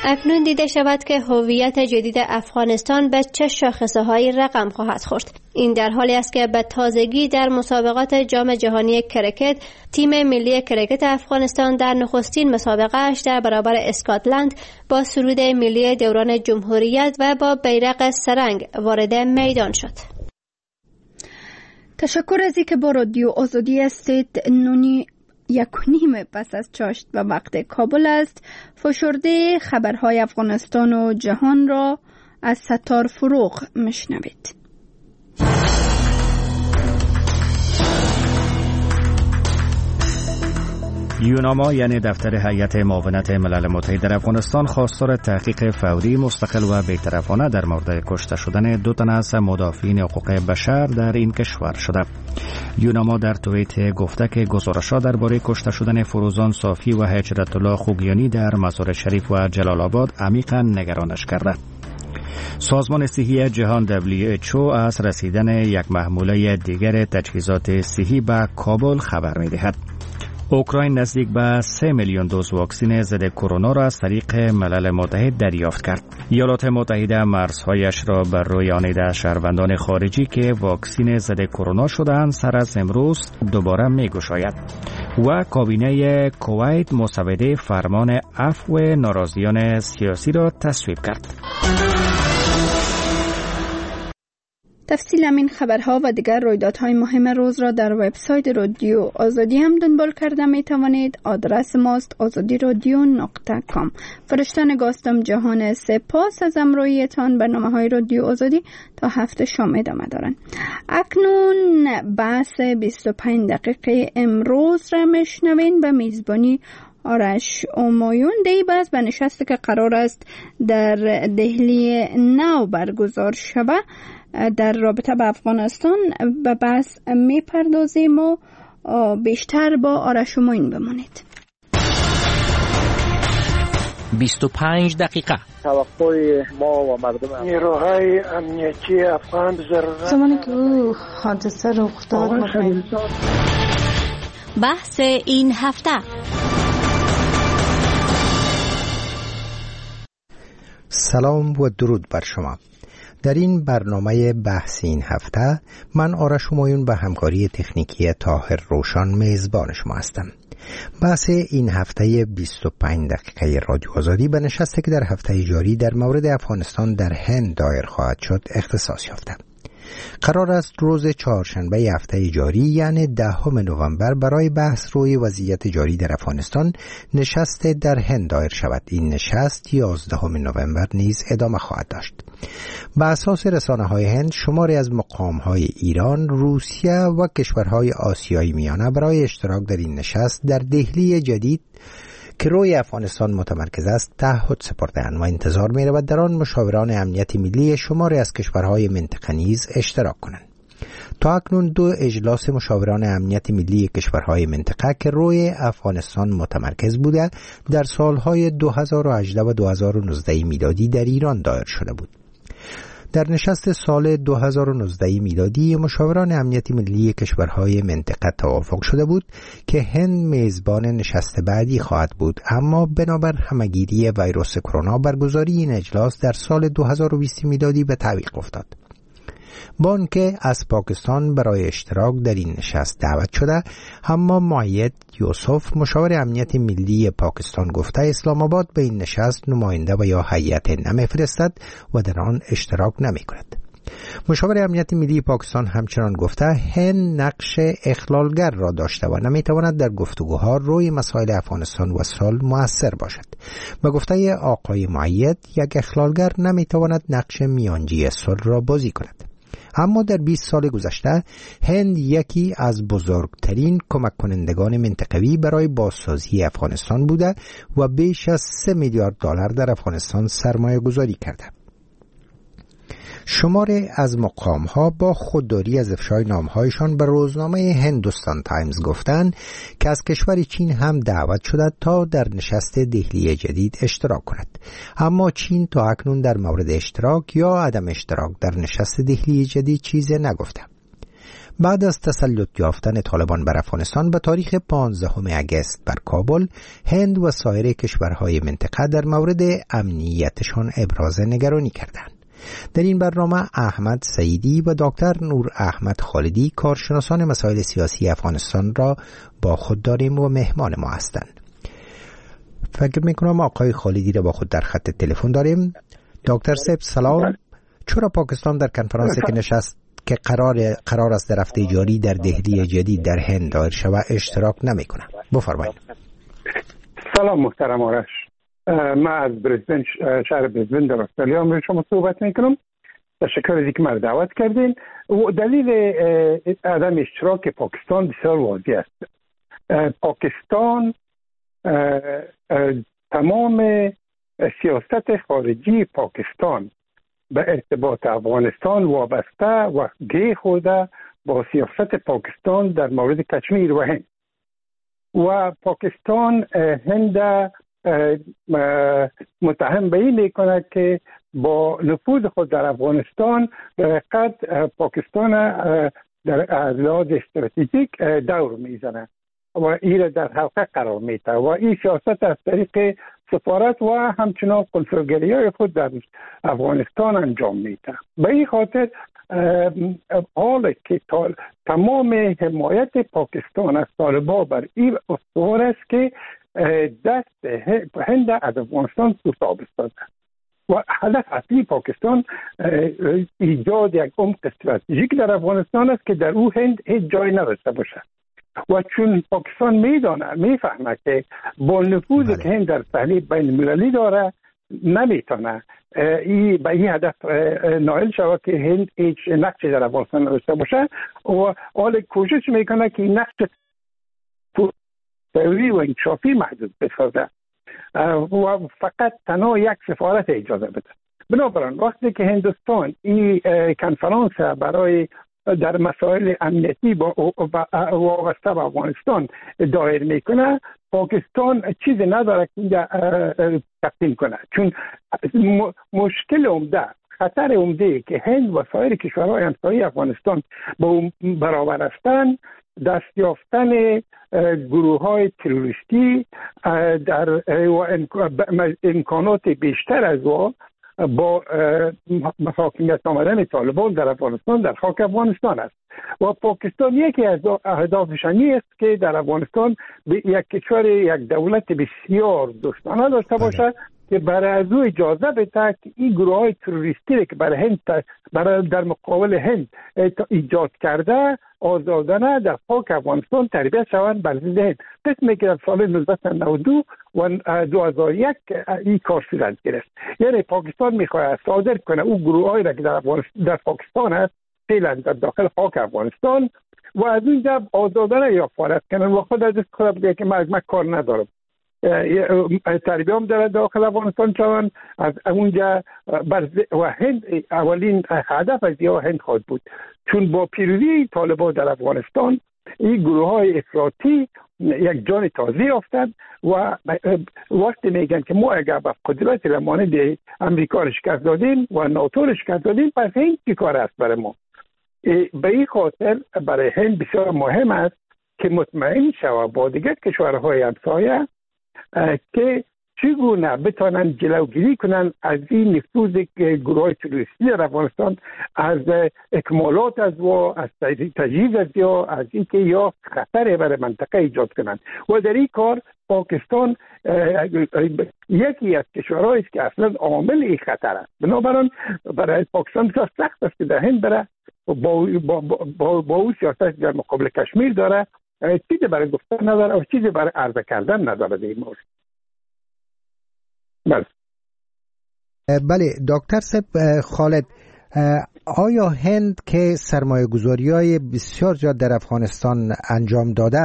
اکنون دیده شود که هویت جدید افغانستان به چه شاخصه‌هایی رقم خواهد خورد. این در حالی است که به تازگی در مسابقات جام جهانی کرکت تیم ملی کرکت افغانستان در نخستین مسابقه‌اش در برابر اسکاتلند با سرود ملی دوران جمهوریت و با بیرق سرنگ وارد میدان شد. تشکر از اینکه با رادیو آزادی هستید. 9:30 پس از چاشت و وقت کابل است. فشرده خبرهای افغانستان و جهان را از ستار فروغ میشنوید. یوناما یعنی دفتر هیئت معاونت ملل متحد در افغانستان خواستار تحقیق فوری مستقل و بی‌طرفانه در مورد کشته شدن 2 تن از مدافعین حقوق بشر در این کشور شده. یوناما در توییت گفته که گزارش‌ها درباره کشته شدن فروزان صافی و هجرت الله خوگیانی در مزار شریف و جلال آباد عمیقاً نگرانش کرده. سازمان صحی جهان WHO از رسیدن یک محموله دیگر تجهیزات صحی به کابل خبر می‌دهد. اوکراین نزدیک به 3 میلیون دوز واکسن ضد کرونا را از طریق ملل متحد دریافت کرد. ایالات متحده مرزهایش را بر روی آنیده شهروندان خارجی که واکسن ضد کرونا شدند سر از امروز دوباره می‌گشاید و کابینه کویت مسوده فرمان عفو ناراضیان سیاسی را تصویب کرد. تفصیل این خبرها و دیگر رویدادهای مهم روز را در وبسایت رادیو آزادی هم دنبال کرده می توانید. آدرس ماست azadiradio.com. فرشته نگاستم جهان. سپاس از همراهیتان. برنامه‌های رادیو آزادی تا هفته شام ادامه دارند. اکنون بحث 25 دقیقه امروز را میشنوین به میزبانی آرش اومایون. دی بحث به نشستی که قرار است در دهلی نو برگزار شود در رابطه با افغانستان به بحث میپردازیم و بیشتر با آرش اومایون بمانید. 25 دقیقه. توقع ما و مردم نیروهای امنیتی افغان ضرورت زمانی که حادثه رخ داد بحث این هفته. سلام و درود بر شما. در این برنامه بحث این هفته من آرش اومایون به همکاری تکنیکی طاهر روشان میزبان شما هستم. بحث این هفته 25 دقیقه رادیو آزادی به نشستی که در هفته جاری در مورد افغانستان در هند دایر خواهد شد اختصاص یافته. قرار است روز چهارشنبه هفته جاری یعنی 10 نوامبر برای بحث روی وضعیت جاری در افغانستان نشست در هند دایر شود. این نشست 11 نوامبر نیز ادامه خواهد داشت. بر اساس رسانه‌های هند شماری از مقام‌های ایران، روسیه و کشورهای آسیایی میانه برای اشتراک در این نشست در دهلی جدید که روی افغانستان متمرکز است تعهد سپرده‌اند و انتظار می‌رود در آن مشاوران امنیت ملی شماری از کشورهای منطقه نیز اشتراک کنند. تا اکنون 2 اجلاس مشاوران امنیت ملی کشورهای منطقه که روی افغانستان متمرکز بوده در سالهای 2018 و 2019 میلادی در ایران دایر شده بود. در نشست سال 2019 میلادی مشاوران امنیت ملی کشورهای منطقه توافق شده بود که هند میزبان نشست بعدی خواهد بود، اما بنابر همهگیری ویروس کرونا برگزاری این اجلاس در سال 2020 میلادی به تعویق افتاد. با آنکه از پاکستان برای اشتراک در این نشست دعوت شده، اما معید یوسف مشاور امنیت ملی پاکستان گفته اسلام آباد به این نشست نماینده و یا هیئت نمیفرستد و در آن اشتراک نمی کند. مشاور امنیت ملی پاکستان همچنان گفته هند نقش اخلالگر را داشته و نمیتواند در گفتگوها روی مسائل افغانستان و صلح مؤثر باشد. به گفته آقای معید یک اخلالگر نمیتواند نقش میانجی صلح را بازی کند. اما در 20 سال گذشته هند یکی از بزرگترین کمک کنندگان منطقوی برای بازسازی افغانستان بوده و بیش از 3 میلیارد دلار در افغانستان سرمایه گذاری کرده. شماری از مقام‌ها با خودداری از افشای نام‌هایشان به روزنامه هندوستان تایمز گفتند که از کشور چین هم دعوت شده تا در نشست دهلی جدید اشتراک کند، اما چین تا اکنون در مورد اشتراک یا عدم اشتراک در نشست دهلی جدید چیزی نگفته. بعد از تسلط یافتن طالبان بر افغانستان به تاریخ 15 اگست بر کابل، هند و سایر کشورهای منطقه در مورد امنیتشان ابراز نگرانی کردند. در این برنامه احمد سعیدی و دکتر نور احمد خالدی کارشناسان مسائل سیاسی افغانستان را با خود داریم و مهمان ما هستند. فکر میکنم آقای خالدی را با خود در خط تلفن داریم. دکتر صاحب سلام. چرا پاکستان در کنفرانسی که نشست که قرار است در هفته جاری در دهلی جدید در هند دایر شود اشتراک نمیکنه؟ بفرمایید. سلام محترم آرش. من از شهر بریزبن در استرالیا با شما صحبت میکنم. تشکر از اینکه مرا دعوت کردین. و دلیل عدم اشتراک پاکستان بسیار واضح است. پاکستان تمام سیاست خارجی پاکستان به ارتباط افغانستان وابسته و گره خورده با سیاست پاکستان در مورد کشمیر و هند. و پاکستان هند متهم به این میکنه که با نفوذ خود در افغانستان قد پاکستان در لحاظ استراتژیک دور میزنه و این در حلقه قرار میده و این سیاست از طریق سفارت و همچنان کنسولگری خود در افغانستان انجام میده. به این خاطر حال که تمام حمایت پاکستان از طالبان بر این استوار است که دست هند از افغانستان کوتاه بسازد و هدف اصلی پاکستان ایجاد یک عمق استراتژیک در افغانستان است که در او هند هیچ جای نداشته باشد. و چون پاکستان میفهمه که با نفوذی که هند در صحنه بین المللی داره نمیتونه به این هدف نائل شود که هند هیچ نقشی در افغانستان نداشته باشه و حال کوشش میکنه که این نقش فوری و انکشافی محدود بسازه و فقط تنها یک سفارت اجازه بده. بنابراین وقتی که هندوستان این کنفرانس برای در مسائل امنیتی وابسته به افغانستان دایر میکنه، پاکستان چیزی نداره که تقدیم کنه، چون مشکل عمده، خطر عمده که هند و سایر کشورهای همسایه افغانستان با برابر هستند دست یافتن گروه های تروریستی در امکانات بیشتر از با حاکمیت آمدن طالبان در افغانستان در خاک افغانستان است و پاکستان یکی از اهدافش است که در افغانستان یک کشور، یک دولت بسیار دوستانه داشته باشه که برای از او اجازه بده که این گروه های تروریستی که برای هند در مقابل هند ایجاد کرده آزادانه در خاک افغانستان تربیت شوند بر ضد هند. قسمی که در سال 1992 و 2001 این کار صورت گرفت. یعنی پاکستان میخواهد صادر کنه او گروه هایی که در پاکستان هست فعلا در داخل خاک افغانستان و از اونجا آزادانه یا فعالیت کنن و خود از خود بگه که من کار ندارم، تربیه هم داره داخل افغانستان شوند از اونجا و هند اولین هدف از یا هند خواهد بود، چون با پیروزی طالبان در افغانستان این گروه های افراطی یک جان تازه یافتند و وقتی میگن که ما اگر به قدرت مانند امریکا شکست دادیم و ناتو شکست دادیم پس هند چی کار است برای ما؟ به این خاطر برای هند بسیار مهم است که مطمئن شود با دیگر کشورهای همسایه که چگونه بتوانند جلوگیری کنند از این نفوذ گروه تروریستی در افغانستان، از اکمالات از تجهیز از از اینکه یا خطر برای منطقه ایجاد کنند و در این کار پاکستان یکی از کشورهایی است که اصلا عامل این خطر است. بنابراین برای پاکستان بسیار سخت است که در هند بره با او سیاست در مقابل کشمیر داره، چیزی برای گفتن نداره و چیزی برای عرضه کردن نداره در این مورد. بله دکتر صاحب خالد، آیا هند که سرمایه گذاری های بسیار زیاد در افغانستان انجام داده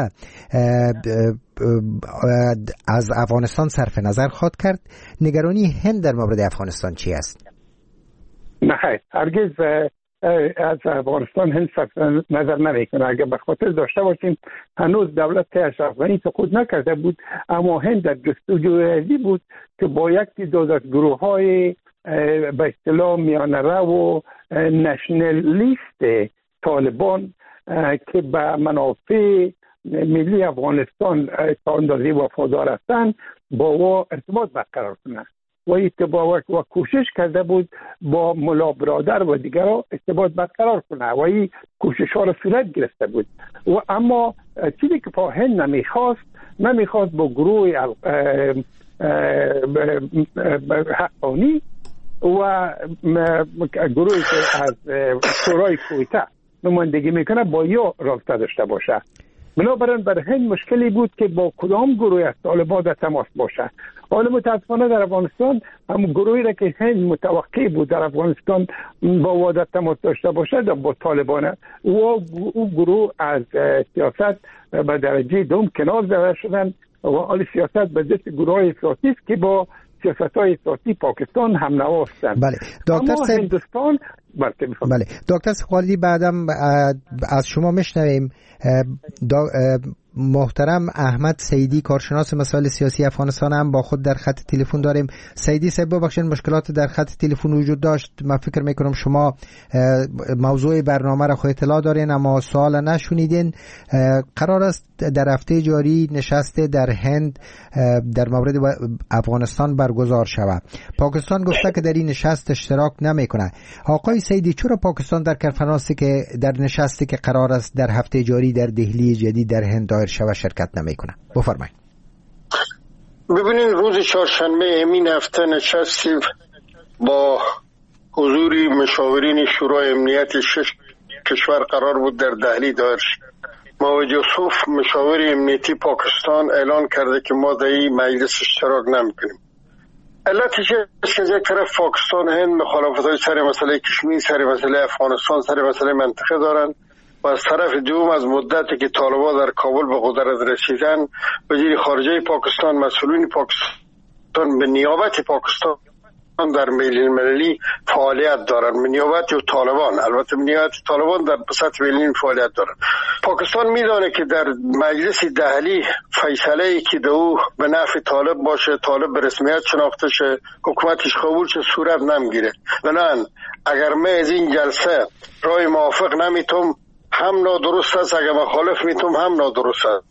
از افغانستان صرف نظر خواهد کرد؟ نگرانی هند در مورد افغانستان چی است؟ نه هرگز از افغانستان هند صرف نظر نمیکنه. اگر به خاطر داشته باشیم هنوز دولت افغانی سقوط نکرده بود، اما هند در جستجوی بود که با یکی دو از گروه های به اصطلاح میانه رو و نشنالیست طالبان که به منافع ملی افغانستان تا اندازه وفادار هستند با او ارتباط برقرار کنند و کوشش کرده بود با ملا برادر و دیگران ارتباط برقرار کنه و این کوشش ها را صورت گرفته بود و اما چیزی که هند نمیخواست با گروه حقانی و گروهی که از شورای کویته نمایندگی میکنه با یا رابطه داشته باشه. بنابراین بر هند مشکلی بود که با کدام گروه از طالبان در تماس باشه. حالا متاسفانه در افغانستان هم گروهی را که هند متوقع بود در افغانستان با وادت تماس داشته باشه با طالبان و او گروه از سیاست به درجه دوم کنار زده شدن و حال سیاست به دست گروه های افراطی است که با سیاست های افراطی پاکستان هم نوا هستند. بله دکتر صاحب هندوستان بله دکتر خالدی بعدم از شما میشنویم. محترم احمد سیدی کارشناس مسائل سیاسی افغانستان هم با خود در خط تلفن داریم. سیدی صاحب ببخشید مشکلات در خط تلفن وجود داشت. من فکر میکنم شما موضوع برنامه را خود اطلاع دارین اما سوال نشونیدین. قرار است در هفته جاری نشست در هند در مورد افغانستان برگزار شود. پاکستان گفته که در این نشست اشتراک نمیکنه. آقای سیدی چرا پاکستان در کنفرانسی که در نشستی که قرار است در هفته جاری در دهلی جدید در هند دایر شود شرکت نمیکنه؟ بفرمایید. ببینین روز چهارشنبه همین هفته نشستی با حضور مشاورین شورای امنیت 6 کشور قرار بود در دهلی دایر شد. موجود یوسف مشاور امنیتی پاکستان اعلان کرده که ما در این مجلس اشتراک نمیکنیم. علتش است که از یک طرف پاکستان هند مخالفت‌های سر مسئله کشمیر، سر مسئله افغانستان، سر مسئله منطقه دارند و از طرف دوم از مدتی که طالبان در کابل به قدرت رسیدن وزیر خارجه پاکستان، مسئولین پاکستان به نیابت پاکستان در بین المللی فعالیت دارن، به نیابت طالبان، البته به نیابت طالبان در سطح بین فعالیت دارن. پاکستان میدانه که در مجلس دهلی فیصله‌ای که دو به نفع طالب باشه، طالب به رسمیت شناخته شه، حکومتش قبول شه، صورت نمیگیره. بنابراین اگر من از این جلسه رای موافق نمیتم هم نادرست است، اگر مخالف میتم هم نادرست است،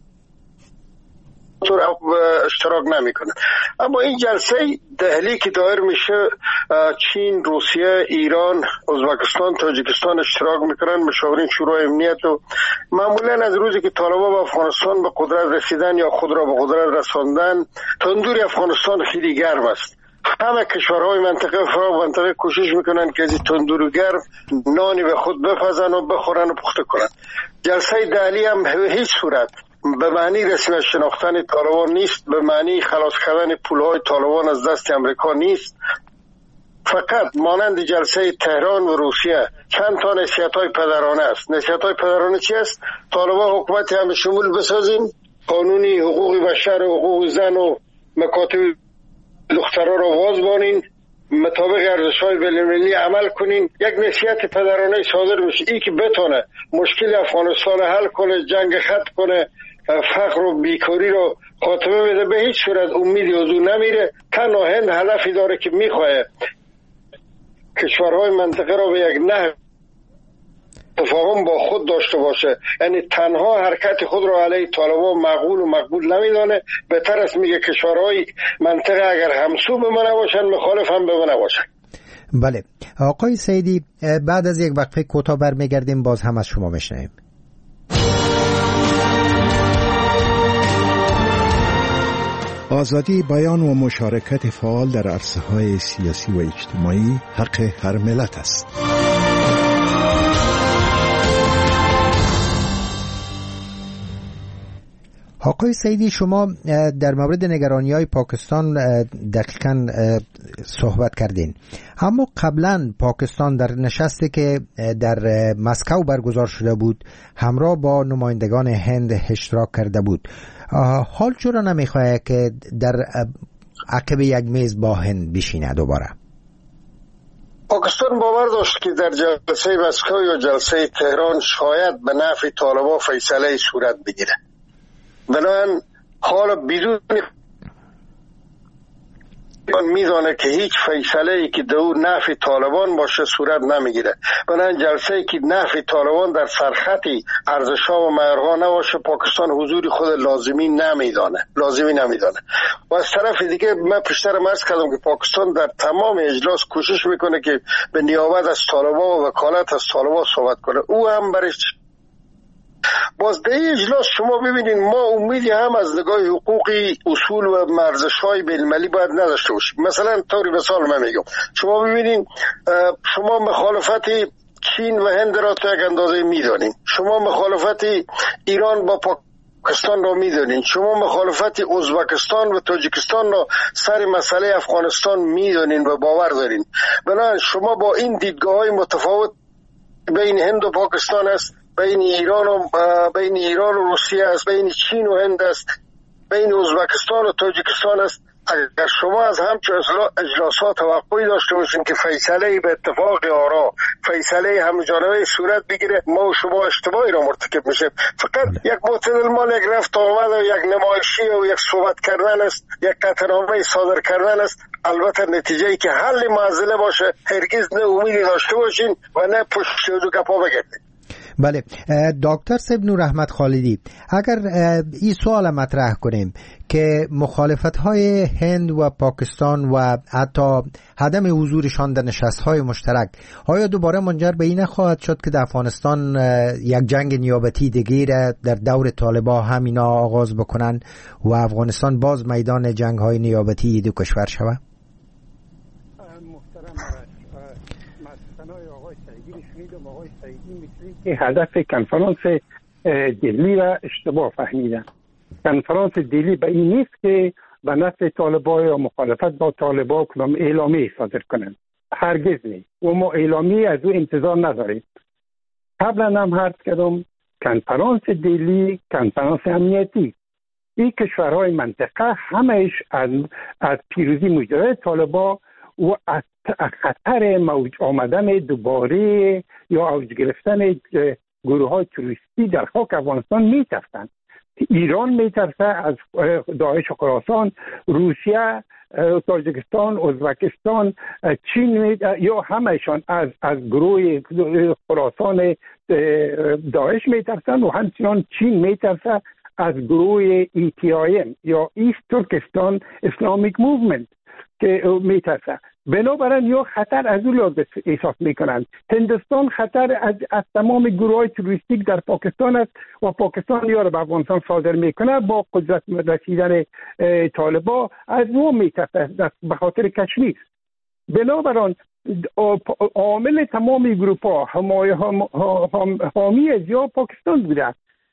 اشتراک نمیکنه. اما این جلسه دهلی که دایر میشه چین، روسیه، ایران، ازبکستان، تاجیکستان اشتراک میکنن، مشاورین شورای امنیت و معمولا از روزی که طالبان به افغانستان به قدرت رسیدن یا خود را به قدرت رساندن تندور افغانستان خیلی گرم است. همه کشورهای منطقه کوشش میکنن که از تندور گرم نانی به خود بپزن و بخورن و پخته کنن. جلسه دهلی هم به هیچ صورت به معنی رسمیت شناختن طالبان نیست، به معنی خلاص کردن پولهای طالبان از دست امریکا نیست. فقط مانند جلسه تهران و روسیه چند تا نصیحت‌های پدرانه است. نصیحت‌های پدرانه چی است؟ طالبان حکومت همه شمول بسازین، قانونی حقوق بشر و حقوق زن و مکاتب دخترها را واز بانین، مطابق ارزش‌های بین‌المللی عمل کنین. یک نصیحت پدرانه صادر بشه ای که بتونه مشکل افغانستان حل کنه، جنگ ختم کنه، فقر و بیکاری رو خاتمه بده. به هیچ صورت امیدی از اون نمیره. تنها هند هدفی داره که میخواه کشورهای منطقه رو به یک نحو تفاهم با خود داشته باشه، یعنی تنها حرکت خود رو علیه طالبان معقول و مقبول نمیدانه. بهتر است میگه کشورهای منطقه اگر همسو به من نباشن مخالف هم به من نباشن. بله آقای سیدی، بعد از یک وقفه کوتاه برمیگردیم، باز هم از شما میشنویم. آزادی بیان و مشارکت فعال در عرصه‌های سیاسی و اجتماعی حق هر ملت است. آقای سیدی، شما در مورد نگرانی‌های پاکستان دقیقاً صحبت کردین، اما قبلا پاکستان در نشستی که در مسکو برگزار شده بود همراه با نمایندگان هند اشتراک کرده بود. حال چرا نمیخواه که در عقب یک میز با هند بشینه دوباره؟ پاکستان باور داشت که در جلسه مسکو یا جلسه تهران شاید به نفع طالبان فیصله صورت بگیره. بنابراین حالا بدون من میدانه که هیچ فیصله‌ای که دو نفع طالبان باشه صورت نمیگیره. بنابراین جلسه‌ای که نفع طالبان در سرخطی ارزش‌ها و معیارها نباشه پاکستان حضور خود لازمی نمیدانه. و از طرف دیگه من پیشتر عرض کردم که پاکستان در تمام اجلاس کوشش میکنه که به نیابت از طالبان و وکالت از طالبان صحبت کنه. او هم برش باز در اجلاس شما ببینید ما امیدی هم از نگاه حقوقی اصول و ارزش‌های بین‌المللی باید نداشته باشیم. مثلا طوری مثال من میگم شما ببینید شما مخالفت چین و هند را تا یک اندازه میدانید، شما مخالفت ایران با پاکستان را میدانید، شما مخالفت ازبکستان و تاجیکستان را سر مسئله افغانستان میدانید و باور دارید. بنابراین شما با این دیدگاه‌های متفاوت بین هند و پاکستان است، بین ایران و روسیه است، بین چین و هند است، بین ازبکستان و تاجیکستان است. اگر شما از همچون اجلاسات توقعی داشته باشین که فیصله به اتفاق آرا، فیصله همجانبه صورت بگیره، ما و شما اشتباهی را مرتکب میشه. فقط یک معتدل مال یک رفت آمد و یک نمایشی و یک صحبت کردن است، یک قطعنامه صادر کردن است. البته نتیجه‌ای که حل معضله باشه هرگز نه امیدی داشته باشین و نه پشت و گپا بگردید. بله دکتر صاحب نور احمد خالدی، اگر این سوال مطرح کنیم که مخالفت‌های هند و پاکستان و حتی عدم حضورشان در نشست‌های مشترک آیا دوباره منجر به این خواهد شد که در افغانستان یک جنگ نیابتی دیگه در دور طالبان همینا آغاز بکنن و افغانستان باز میدان جنگ‌های نیابتی دو کشور شود؟ که هدف کنفرانس دلی را اشتباه فهمیدن. کنفرانس دلی به این نیست که به نفع طالبان یا مخالفت با طالبان کدام اعلامیه صادر کنند، هرگز نیست و ما اعلامیه از او انتظار نداریم. قبلا هم عرض کردم کنفرانس دلی کنفرانس امنیتی، این کشورهای منطقه همهش از پیروزی مجدد طالبان و از خطر موج آمدن دوباره یا اوج گرفتن گروه های توریستی در خاک افغانستان میترسند. ایران میترسه از داعش و خراسان، روسیه، تاجیکستان، ازبکستان، چین یا همهشان از گروه خراسان داعش میترسند و همچنان چین میترسه از گروه ETIM یا ایست ترکستان اسلامیک موومنت که میترسه. بنابراین یا خطر از اون لحاظ احساس میکنند. هندوستان خطر از تمام گروه های توریستیک در پاکستان است و پاکستان یا به افغانستان صادر میکنه با قدرت رسیدن طالبان از اون میترسه به خاطر کشمیر. بنابراین عامل تمامی گروپ ها حامی از یا پاکستان بوده.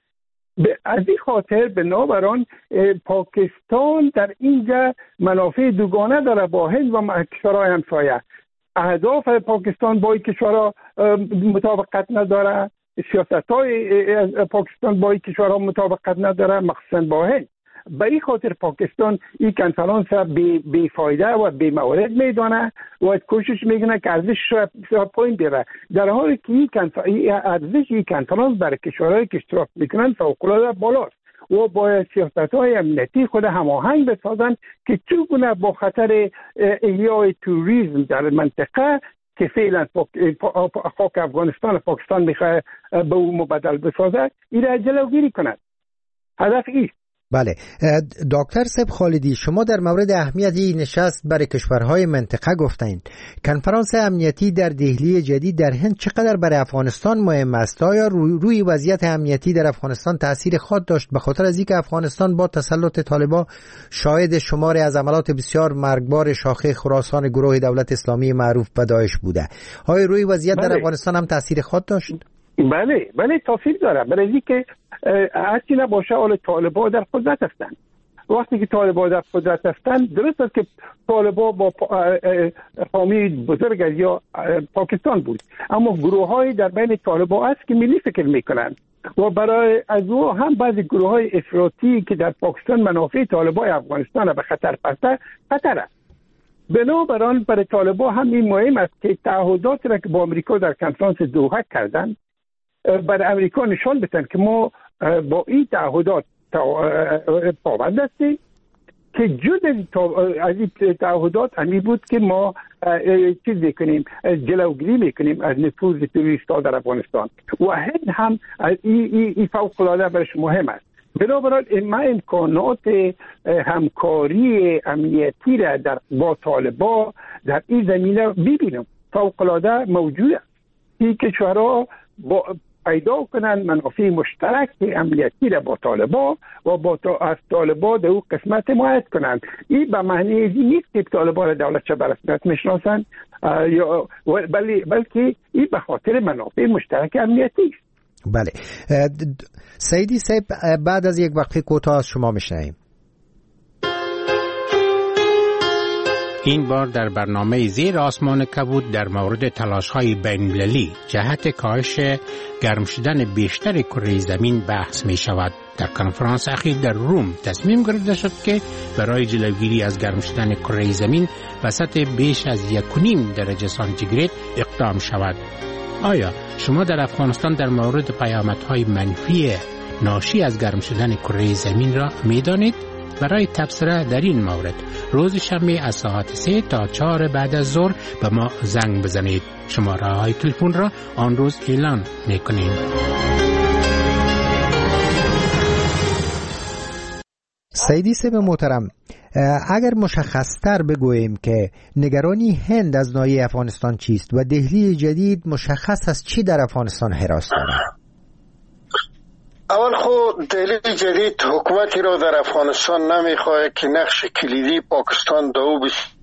از این خاطر بنابراین پاکستان در اینجا منافع دوگانه داره با هند و کشورهای همسایه. اهداف پاکستان با این کشورها مطابقت نداره، سیاست‌های پاکستان با این کشورها مطابقت نداره، مخصوصا با هند. به این خاطر پاکستان این کنفرانس بی فایده و بی مورد میدانه و کوشش میکنه که ارزش را پایین بیاره، در حالی که این کنفرانس برای کشورهایی که اشتراک میکنن فوق‌العاده بالاست و باید سیاست‌های امنیتی خود هماهنگ بسازن که چگونه با خطر احیای توریسم در منطقه که فعلا خاک افغانستان و پاکستان میخواد به او مبدل بسازه این را جلوگیری کند. هدف ایست. بله دکتر صاحب خالدی، شما در مورد اهمیت این نشست برای کشورهای منطقه گفتین. کنفرانس امنیتی در دهلی جدید در هند چقدر برای افغانستان مهم است؟ آیا روی وضعیت امنیتی در افغانستان تأثیر خود داشت به خاطر از اینکه افغانستان با تسلط طالبان شاهد شماری از عملات بسیار مرگبار شاخه خراسان گروه دولت اسلامی معروف به داعش بوده؟ آیا روی وضعیت در افغانستان هم تأثیر خود داشت؟ بله تاثیر داره، برای اینکه هرچی نباشه حال طالبان در قدرت هستند. وقتی که طالبان در قدرت هستند درست است که طالبان با حامی بزرگ یا پاکستان بود، اما گروه های در بین طالبان است که ملی فکر میکنند و برای از او هم بعضی گروه های افراطی که در پاکستان منافع طالبان افغانستان به خطر پسته خطر است. بنابراین برای طالبان هم این مهم است که تعهدات را که با امریکا در کنفرانس دوحه کردند برای امریکا نشان بدن که ما با این تعهدات پابند هستیم که جز از این تعهدات همی بود که ما چیز میکنیم، جلوگیری میکنیم از نفوذ تروریست ها در افغانستان و هند هم این فوق العاده برش مهم است. بنابراین ما امکانات همکاری امنیتی را با طالبان در این زمینه ببینم فوق العاده موجود است. این کشورها پیدا کنند منافع مشترک امنیتی را با طالبان و از طالبان در او قسمت حمایت کنند. این به معنی نیست که طالبان را دولت چه برسمیت میشناسند، بلکه این به خاطر منافع مشترک امنیتی است. بله سیدی صاحب، بعد از یک وقت کوتاه از شما میشنویم. این بار در برنامه زیر آسمان کبود در مورد تلاش‌های بین‌المللی جهت کاهش گرم شدن بیشتر کره زمین بحث می شود. در کنفرانس اخیر در روم تصمیم گرفته شد که برای جلوگیری از گرم شدن کره زمین به سطح بیش از 1.5 درجه سانتیگراد اقدام شود. آیا شما در افغانستان در مورد پیامدهای منفی ناشی از گرم شدن کره زمین را می دانید؟ برای تبصره در این مورد روز شنبه از ساعت 3 تا 4 بعد از ظهر به ما زنگ بزنید. شماره‌های تلفن را آن روز اعلان می‌کنیم. سیدی صاحب محترم، اگر مشخص‌تر بگوییم که نگرانی هند از ناحیه افغانستان چیست و دهلی جدید مشخص از چی در افغانستان حراس دارد؟ اول خود دهلی جدید حکومتی را در افغانستان نمیخواهد که نقش کلیدی پاکستان دو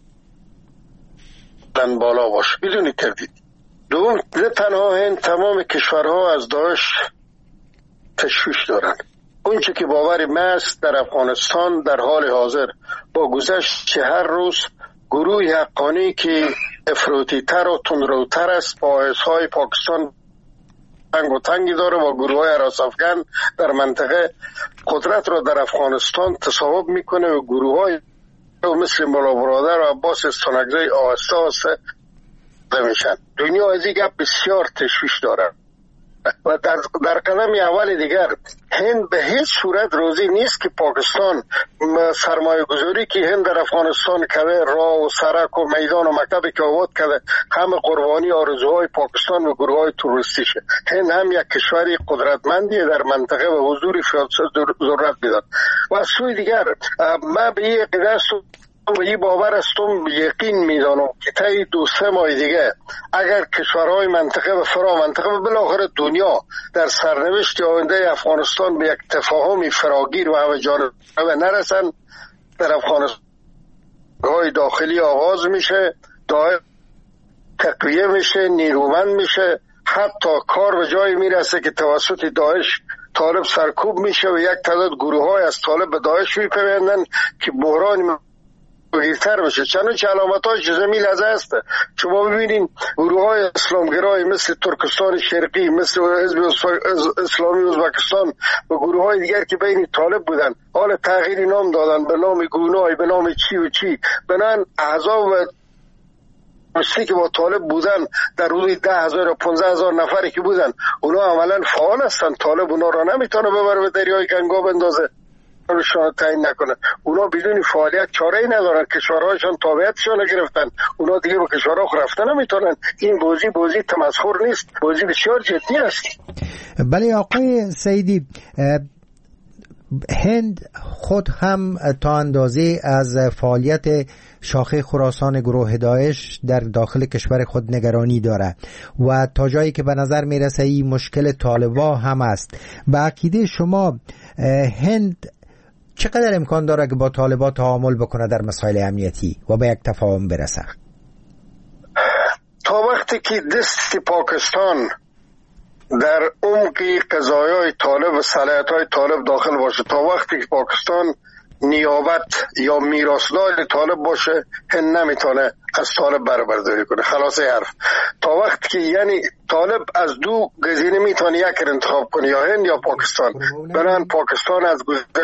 بالا باشه بدون تردید. دوم، نه تنها هند، تمام کشورها از داعش تشویش دارند. اونچه که باور ما است در افغانستان در حال حاضر با گذشت هر روز گروه حقانی که افراطی تر و تندروتر است با حسهای پاکستان تنگ و تنگی داره و گروه های هراس افغان در منطقه قدرت را در افغانستان تصاحب میکنه و گروه های مثل مولا برادر و عباس استانکزی آهسته میشن. دنیا از این گپ بسیار تشویش داره و در قدم اول دیگر هند به هیچ صورت راضی نیست که پاکستان سرمایه گذاری که هند در افغانستان کرده، راه و سرک و میدان و مکتبی که آباد کرده، همه قربانی آرزوهای پاکستان و گروه های تروریستیشه. هند هم یک کشوری قدرتمندی در منطقه و حضور ضرورت میداد. و از سوی دیگر من به این عقیده و این باور استم یقین میدانم که طی 2-3 ماه دیگه اگر کشورهای منطقه و فرا منطقه و بالاخره دنیا در سرنوشت آینده افغانستان به یک تفاهمی فراگیر و همه جانبه نرسن، در افغانستان های داخلی آغاز میشه، تقویه میشه، نیرومند میشه، حتی کار به جایی میرسه که توسط داعش طالب سرکوب میشه و یک تعداد گروه های از طالب به داعش میپیوندن که بحران بگیرتر بشه. چنانچه علامت‌هاش زمین لحظه است. شما ببینین گروه های اسلامگرایی مثل ترکستان شرقی، مثل حزب اسلامی ازبکستان و گروه های دیگر که بین طالب بودن حال تغییری نام دادن به نام گونای، به نام چی و چی، بنان احزاب و مستی که با طالب بودن در حدود 10,000 و 15,000 نفری که بودن اونا عملا فعال هستن. طالب اونا را نمیتونه ببره به دریای گنگا بندازه، روشان تعیین نکنه. اونا بدون فعالیت چاره‌ای ندارن، کشورهاشون تابعیتشون گرفتن، اونا دیگه به کشورها رفتن نمیتونن. این بازی تمسخر نیست، بازی بسیار جدی است. بله آقای سیدی، هند خود هم تا اندازه از فعالیت شاخه خراسان گروه داعش در داخل کشور خود نگرانی داره و تا جایی که به نظر میرسه این مشکل طالبا هم است. به عقیده شما هند چقدر امکان داره که با طالبان تعامل بکنه در مسائل امنیتی و به یک تفاهم برسه؟ تا وقتی که دست پاکستان در عمق قضایای طالب و صلاحیت‌های طالب داخل باشه، تا وقتی که پاکستان نیابت یا میراثدار طالب باشه، هند نمیتونه از طالب برداری کنه. خلاصه حرف. تا وقتی که یعنی طالب از دو گزینه میتونه یک انتخاب کنه، یا هند یا پاکستان. برای پاکستان از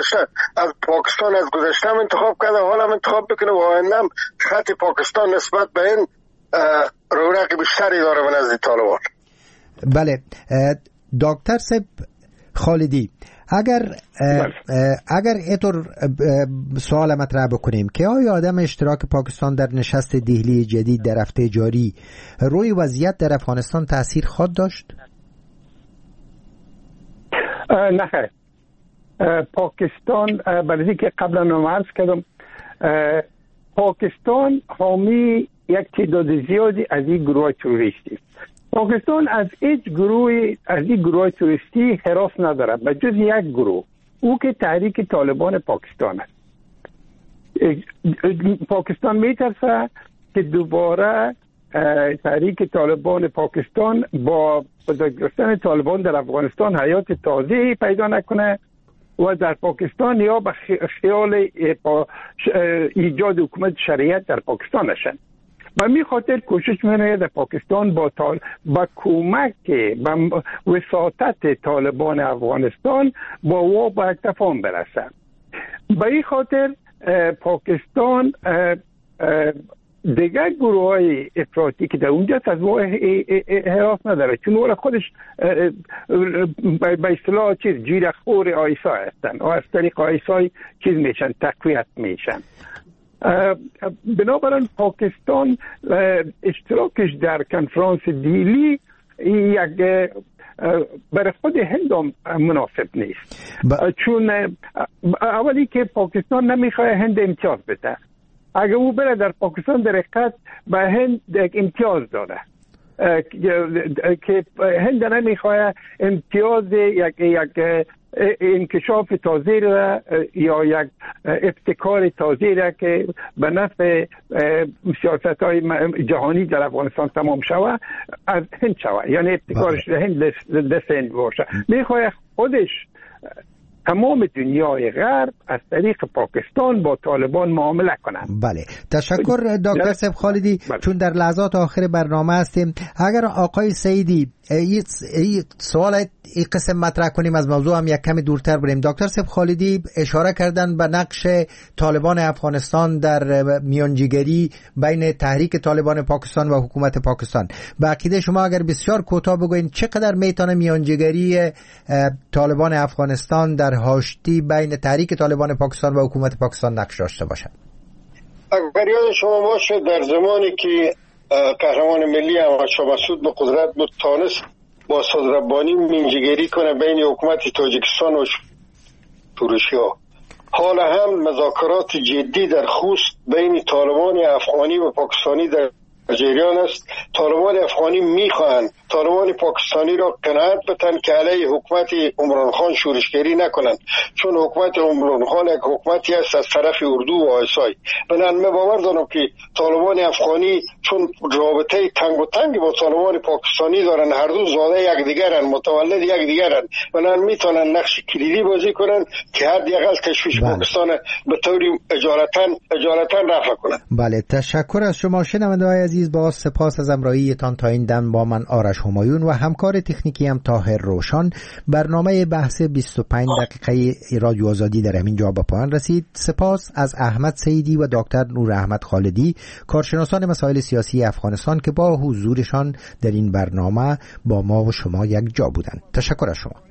گذشته هم انتخاب کرده، حالا هم انتخاب بکنه و آیندهم خط پاکستان نسبت به هند رونق بیشتری داره به نزد طالبان. بله دکتر صاحب خالدی، اگر اینطور سوال مطرح بکنیم که آیا عدم اشتراک پاکستان در نشست دهلی جدید در هفته جاری روی وضعیت در افغانستان تأثیر خواهد داشت؟ نه خیر. پاکستان برای که قبلا عرض کردم پاکستان حامی یک تعداد زیادی از این گروه تروریستی. پاکستان از هیچ گروه تروریستی هراس نداره به جز یک گروه، او که تحریک طالبان پاکستان است. پاکستان میترسه که دوباره تحریک طالبان پاکستان با گرفتن طالبان در افغانستان حیات تازه‌ای پیدا نکنه و در پاکستان یا به خیال ایجاد حکومت شریعت در پاکستان نشن. و می خاطر کوشش می‌کنه در پاکستان با کمک با وساطت طالبان افغانستان با یک تفاهم برسه. به این خاطر پاکستان دیگر گروه های افراطی که در اونجا از هراس نداره، چون اولا خودش به اصطلاح جیرخور آیسا هستن و از طریق آیسا تقویت میشن. بنابراین پاکستان اشتراکش در کنفرانس دیلی یک برای خود هند مناسب نیست، چون اولی که پاکستان نمیخواه هند امتیاز بده. اگر او بره در پاکستان در حقیقت به هند یک امتیاز داره که هند نمیخواه امتیاز یک انکشاف تازه را یا یک ابتکار تازه را که به نفع سیاست های جهانی در افغانستان تمام شود از هند شود، یعنی ابتکارش هند دست هند باشه. میخواه خودش تمام دنیای غرب از طریق پاکستان با طالبان معامله کنند. بله، تشکر دکتر سیف خالدی. چون در لحظات آخر برنامه هستیم، اگر آقای سعیدی سوال این قسم مطرح کنیم از موضوع هم یک کمی دورتر بریم. دکتر سیف خالدی اشاره کردن به نقش طالبان افغانستان در میانجیگری بین تحریک طالبان پاکستان و حکومت پاکستان. به عقیده شما اگر بسیار کوتاه بگوین چقدر میتونه میانجیگری طالبان افغانستان در هاشتی بین تحریک طالبان پاکستان و حکومت پاکستان نقش داشته باشد؟ اگر یاد شما باشه در زمانی که قهرمان ملی احمد شاه مسعود به قدرت بود، تانست با سعد ربانی میانجیگری کنه بین حکومت تاجیکستان و شورشیا. حال هم مذاکرات جدی در خوست بین طالبان افغانی و پاکستانی در جریان است. طالبان افغانی میخواهند طالبان پاکستانی را قناعت بدن که علیه حکومت عمران خان شورشگری نکنند، چون حکومت عمران خان یک حکومتی است از طرف اردو و آیسای. من باور دارم که طالبان افغانی چون رابطه تنگ و تنگی با طالبان پاکستانی دارن، هر دو زاده یکدیگرن، متولد یکدیگرن، من میتونن نقش کلیدی بازی کنن که حداقل تشویش پاکستان به طوری اجالتا رفع کنن. بله، تشکر از شما شنونده‌های عزیز. با سپاس از همراهیتان تا این دم. با من آرش همایون و همکار تکنیکی هم طاهر روشن. برنامه بحث 25 دقیقه رادیو آزادی در همین جا به پایان رسید. سپاس از احمد سعیدی و دکتر نور احمد خالدی، کارشناسان مسائل سیاسی افغانستان که با حضورشان در این برنامه با ما و شما یک جا بودند. تشکر از شما.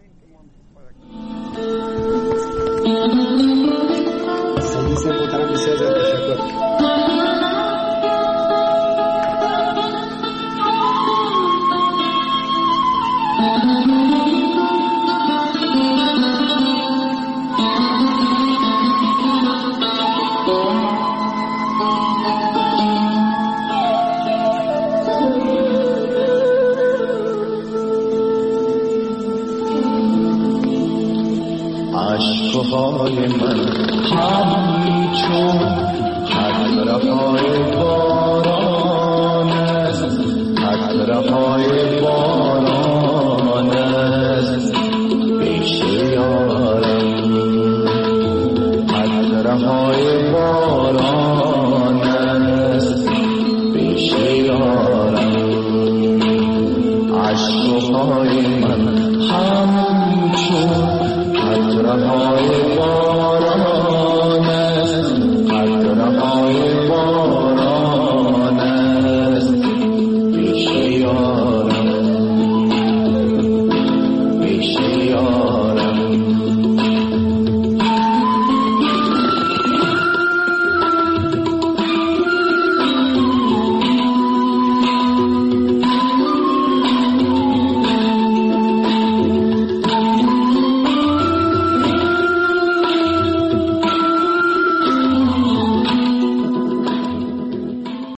عشقهای من